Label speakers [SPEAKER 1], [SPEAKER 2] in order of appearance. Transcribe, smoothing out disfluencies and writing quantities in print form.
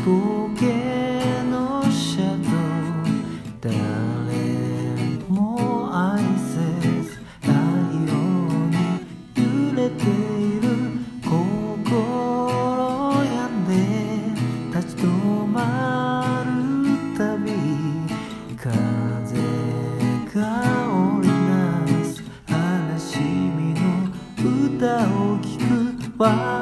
[SPEAKER 1] ボケのシャドウ、誰も愛せず太陽に揺れている心病んで立ち止まるたび、風が織りなす悲しみの歌を聞くわ。